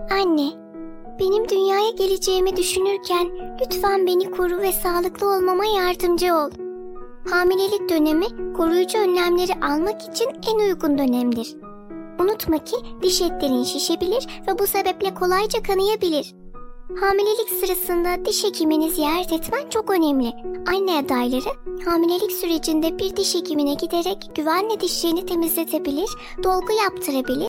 Anne, benim dünyaya geleceğimi düşünürken lütfen beni koru ve sağlıklı olmama yardımcı ol. Hamilelik dönemi koruyucu önlemleri almak için en uygun dönemdir. Unutma ki diş etlerin şişebilir ve bu sebeple kolayca kanayabilir. Hamilelik sırasında diş hekimini ziyaret etmen çok önemli. Anne adayları hamilelik sürecinde bir diş hekimine giderek güvenle dişlerini temizletebilir, dolgu yaptırabilir